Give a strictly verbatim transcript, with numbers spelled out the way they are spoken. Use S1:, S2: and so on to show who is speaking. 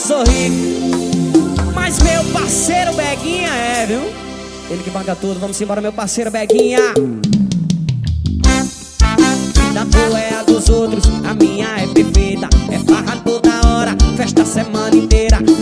S1: sou rico, mas meu parceiro Beguinha é, viu? Ele que paga tudo, vamos embora, meu parceiro Beguinha. Vida tua é a dos outros, a minha é perfeita. É farra toda hora, festa a semana inteira.